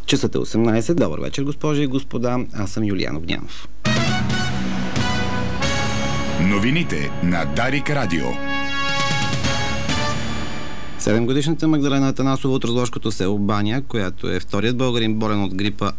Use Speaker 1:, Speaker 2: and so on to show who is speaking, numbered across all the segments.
Speaker 1: Часът е 18. Добър вечер, госпожи и господа. Аз съм Юлиан Огнянов.
Speaker 2: Новините на Дарик Радио.
Speaker 1: 7-годишната Магдалена Атанасова от разложкото село Баня, която е вторият българин болен от грипа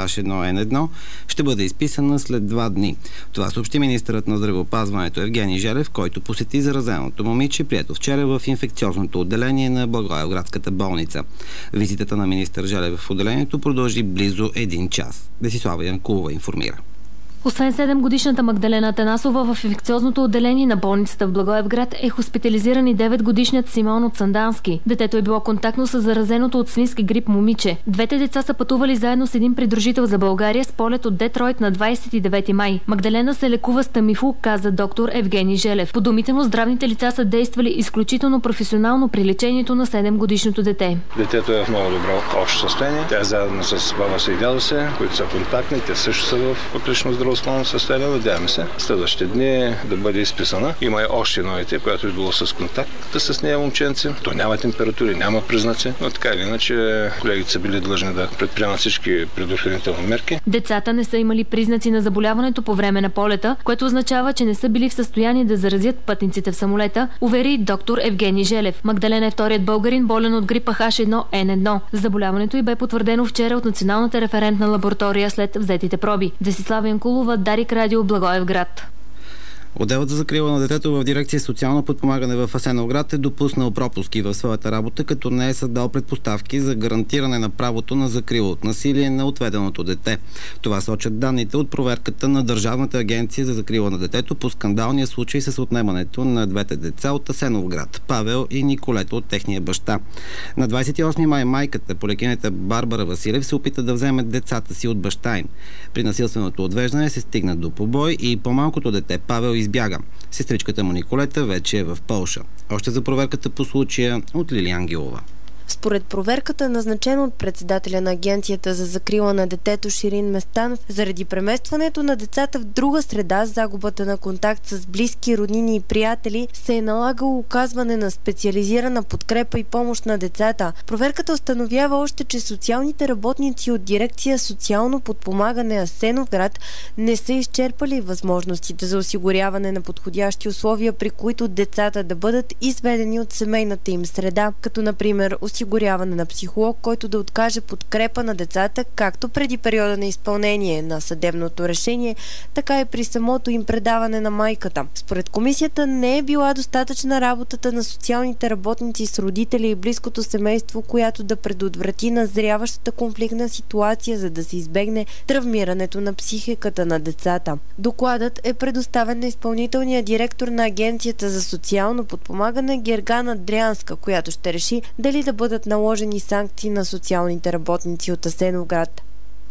Speaker 1: H1N1, ще бъде изписана след 2 дни. Това съобщи министърът на здравеопазването Евгений Желев, който посети заразеното момиче, прието вчера в инфекциозното отделение на Благоевградската болница. Визитата на министър Желев в отделението продължи близо 1 час. Десислава Янкулова информира.
Speaker 3: Освен 7-годишната Магдалена Атанасова, в инфекциозното отделение на болницата в Благоевград е хоспитализиран и 9-годишният Симеон от Сандански. Детето е било контактно с заразеното от свински грип момиче. Двете деца са пътували заедно с един придружител за България с полет от Детройт на 29 май. Магдалена се лекува с тамифу, каза доктор Евгений Желев. По думите му, здравните лица са действали изключително професионално при лечението на 7-годишното дете.
Speaker 4: Детето е в много добро общо състояние. Тя е заедно с баба си и дядо си, които са контактни. Те също са в отлично здравословно състояние. Надяваме се следващите дни да бъде изписана. Има и още едно дете, което е било с контакт с нея момченце. То няма температури, няма признаци, но така или иначе колегите са били длъжни да предприемат всички предохранителни мерки.
Speaker 3: Децата не са имали признаци на заболяването по време на полета, което означава, че не са били в състояние да заразят пътниците в самолета, увери доктор Евгений Желев. Магдалена е вторият българин болен от грипа H1N1. Заболяването й бе потвърдено вчера от Националната референтна лаборатория след взетите проби. Десислава Янкулова, Дарик Радио, Благоевград.
Speaker 1: Отделът за закрила на детето в дирекция социално подпомагане в Асеновград е допуснал пропуски в своята работа, като не е създал предпоставки за гарантиране на правото на закрила от насилие на отведеното дете. Това сочат данните от проверката на Държавната агенция за закрила на детето по скандалния случай с отнемането на двете деца от Асеновград, Павел и Николета от техния баща. На 28 май майката, полекинята Барбара Василев, се опита да вземе децата си от баща им. При насилственото отвеждане се стигна до побой и по-малкото дете Павел избяга. Сестричката му Николета вече е в Полша. Още за проверката по случая от Лилия Ангелова.
Speaker 5: Според проверката, назначена от председателя на Агенцията за закрила на детето Ширин Местан, заради преместването на децата в друга среда, загубата на контакт с близки, роднини и приятели, се е налагало оказване на специализирана подкрепа и помощ на децата. Проверката установява още, че социалните работници от дирекция социално подпомагане Асеновград не са изчерпали възможностите за осигуряване на подходящи условия, при които децата да бъдат изведени от семейната им среда, като например осигуряване на психолог, който да откаже подкрепа на децата, както преди периода на изпълнение на съдебното решение, така и при самото им предаване на майката. Според комисията не е била достатъчна работата на социалните работници с родители и близкото семейство, която да предотврати назряващата конфликтна ситуация, за да се избегне травмирането на психиката на децата. Докладът е предоставен на изпълнителния директор на Агенцията за социално подпомагане Гергана Дрянска, която ще реши дали да бъдат наложени санкции на социалните работници от Асеновград.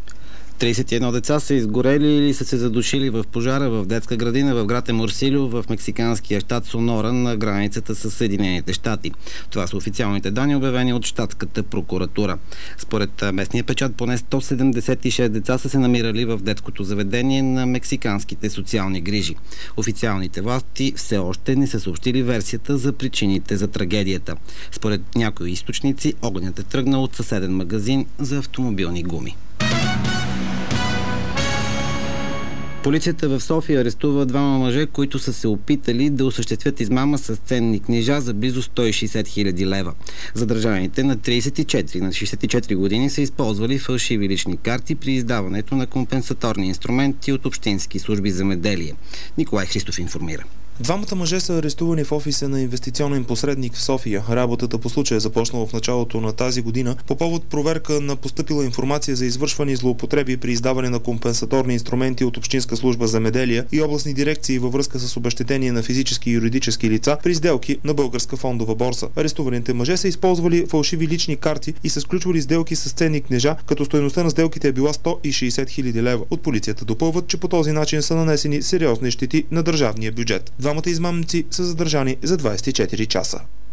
Speaker 1: 31 деца са изгорели или са се задушили в пожара в детска градина в град Еморсилио в мексиканския щат Сонора на границата с Съединените щати. Това са официалните данни, обявени от щатската прокуратура. Според местния печат, поне 176 деца са се намирали в детското заведение на мексиканските социални грижи. Официалните власти все още не са съобщили версията за причините за трагедията. Според някои източници, огънят е тръгнал от съседен магазин за автомобилни гуми. Полицията в София арестува 2 мъже, които са се опитали да осъществят измама с ценни книжа за близо 160 000 лева. Задържаните на 34 на 64 години са използвали фалшиви лични карти при издаването на компенсаторни инструменти от общински служби земеделие. Николай Христов информира.
Speaker 6: Двамата мъже са арестувани в офиса на инвестиционен посредник в София. Работата по случая е започнала в началото на тази година по повод проверка на постъпила информация за извършвани злоупотреби при издаване на компенсаторни инструменти от Общинска служба земеделие и областни дирекции във връзка с обезщетение на физически и юридически лица при сделки на Българска фондова борса. Арестуваните мъже са използвали фалшиви лични карти и са сключвали сделки с ценни книжа, като стойността на сделките е била 160 000 лева. От полицията допълват, че по този начин са нанесени сериозни щети на държавния бюджет. Двамата измамници са задържани за 24 часа.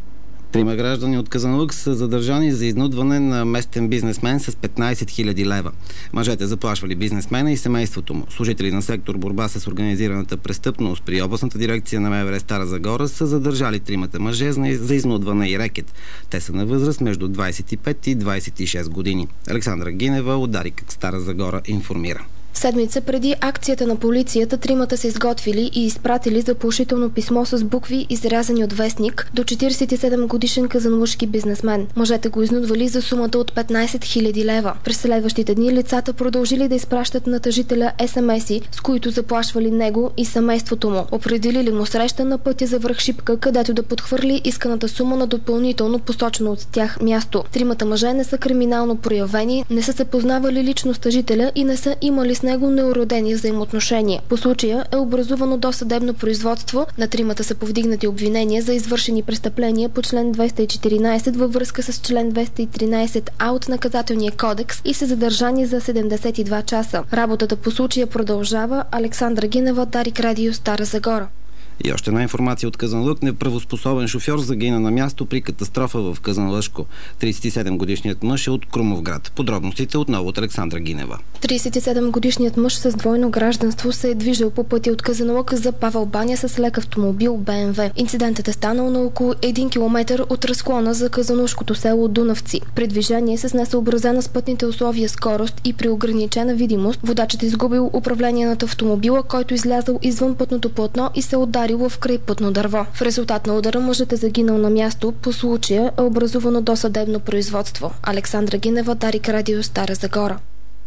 Speaker 1: Трима граждани от Казанлък са задържани за изнудване на местен бизнесмен с 15 000 лева. Мъжете заплашвали бизнесмена и семейството му. Служители на сектор борба с организираната престъпност при областната дирекция на МВР Стара Загора са задържали тримата мъже за изнудване и рекет. Те са на възраст между 25 и 26 години. Александра Гинева от Дарик Стара Загора информира.
Speaker 7: Седмица преди акцията на полицията, тримата са изготвили и изпратили заплашително писмо с букви, изрязани от вестник, до 47-годишен казанлъшки бизнесмен. Мъжете го изнудвали за сумата от 15 000 лева. През следващите дни лицата продължили да изпращат на тъжителя SMS-и, с които заплашвали него и семейството му. Определили му среща на пътя за връх Шипка, където да подхвърли исканата сума на допълнително посочено от тях място. Тримата мъже не са криминално проявени, не са се познавали лично с тъжителя и не са имали с него неуредени взаимоотношения. По случая е образувано досъдебно производство. На тримата са повдигнати обвинения за извършени престъпления по член 214 във връзка с член 213А от Наказателния кодекс и са задържани за 72 часа. Работата по случая продължава. Александра Гинева, Дарик Радио, Стара Загора.
Speaker 1: И още една информация от Казанлък. Неправоспособен шофьор загина на място при катастрофа в Казанлъшко. 37-годишният мъж е от Крумовград. Подробностите отново от Александра Гинева.
Speaker 7: 37-годишният мъж с двойно гражданство се е движил по пътя от Казанлък за Павел баня с лек автомобил БМВ. Инцидентът е станал на около 1 км от разклона за казанлъшкото село Дунавци. При движение с несъобразена с пътните условия скорост и при ограничена видимост, водачът изгубил управление над автомобила, който излязъл извън пътното платно и се ударил в крайпътно дърво. В резултат на удара мъжът е загинал на място. По случая е образувано досъдебно производство. Александра Гинева, Дарик Радио, Стара Загора.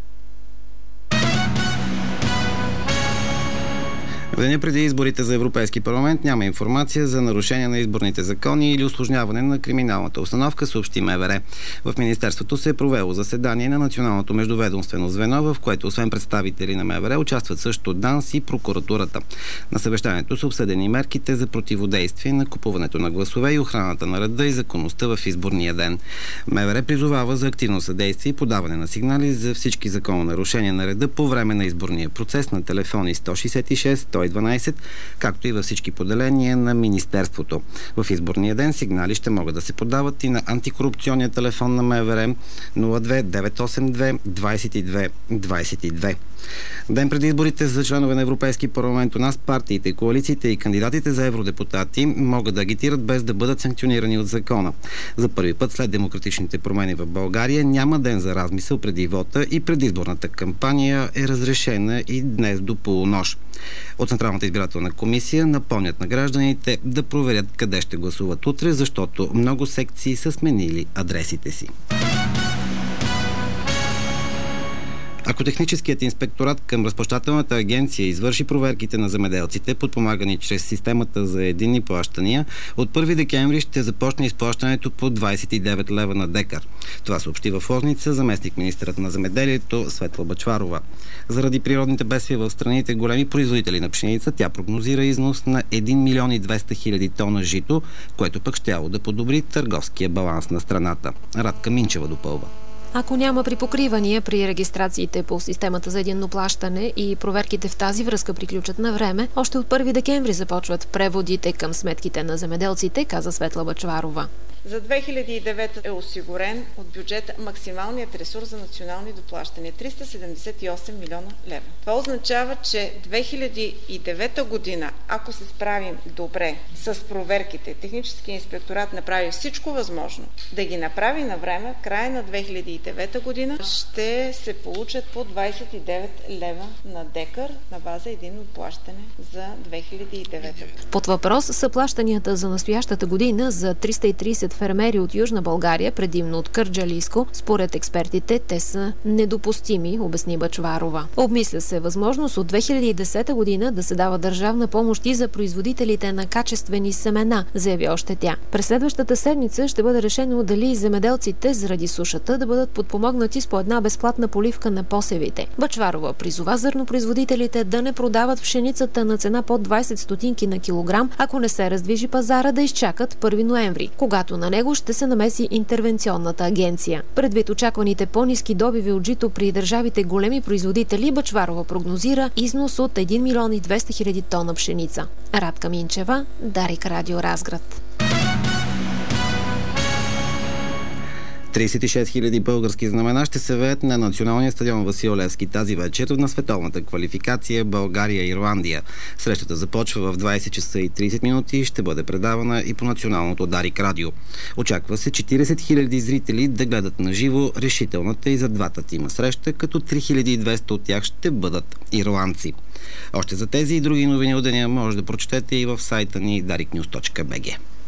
Speaker 1: В деня преди изборите за Европейски парламент няма информация за нарушение на изборните закони или усложняване на криминалната установка, съобщи МВР. В Министерството се е провело заседание на Националното междуведомствено звено, в което освен представители на МВР участват също ДАНС и прокуратурата. На съвещанието са обсъдени мерките за противодействие на купуването на гласове и охраната на реда и законността в изборния ден. МВР призовава за активно съдействие и подаване на сигнали за всички закононарушения на реда по време на изборния процес на телефони 166 112, както и във всички поделения на Министерството. В изборния ден сигнали ще могат да се подават и на антикорупционния телефон на МВР 02 982 22 22. Ден преди изборите за членове на Европейски парламент у нас партиите, коалициите и кандидатите за евродепутати могат да агитират без да бъдат санкционирани от закона. За първи път след демократичните промени в България няма ден за размисъл преди вота и предизборната кампания е разрешена и днес до полунощ. От Централната избирателна комисия напомнят на гражданите да проверят къде ще гласуват утре, защото много секции са сменили адресите си. Ако техническият инспекторат към разплащателната агенция извърши проверките на земеделците, подпомагани чрез системата за единни плащания, от 1 декември ще започне изплащането по 29 лева на декар. Това съобщи в Лозница заместник-министърът на земеделието Светла Бъчварова. Заради природните бедствия в страните големи производители на пшеница, тя прогнозира износ на 1 милион и 200 хиляди тона жито, което пък щяло да подобри търговския баланс на страната. Радка Минчева допълва.
Speaker 8: Ако няма припокривания при регистрациите по системата за единно плащане и проверките в тази връзка приключат на време, още от 1 декември започват преводите към сметките на земеделците, каза Светла Бъчварова.
Speaker 9: За 2009 е осигурен от бюджета максималният ресурс за национални доплащания – 378 милиона лева. Това означава, че 2009 година, ако се справим добре с проверките, технически инспекторат направи всичко възможно да ги направи на време, в края на 2009 година ще се получат по 29 лева на декар на база единно плащане за 2009.
Speaker 8: Под въпрос са плащанията за настоящата година за 330 фермери от Южна България, предимно от Кърджалийско. Според експертите, те са недопустими, обясни Бъчварова. Обмисля се възможност от 2010 година да се дава държавна помощ и за производителите на качествени семена, заяви още тя. През следващата седмица ще бъде решено дали земеделците заради сушата да бъдат подпомогнати с по една безплатна поливка на посевите. Бъчварова призова зърнопроизводителите да не продават пшеницата на цена под 20 стотинки на килограм, ако не се раздвижи пазара, да изчакат 1 ноември, когато на него ще се намеси интервенционната агенция. Предвид очакваните по-ниски добиви от жито при държавите големи производители, Бъчварова прогнозира износ от 1 милион и 200 хиляди тона пшеница. Радка Минчева, Дарик Радио, Разград.
Speaker 1: 36 000 български знамена ще се веят на националния стадион Васил Левски тази вечер на световната квалификация България-Ирландия. Срещата започва в 20 часа и 30 минути и ще бъде предавана и по националното Дарик радио. Очаква се 40 000 зрители да гледат на живо решителната и за двата тима среща, като 3200 от тях ще бъдат ирландци. Още за тези и други новини от деня може да прочетете и в сайта ни dariknews.bg.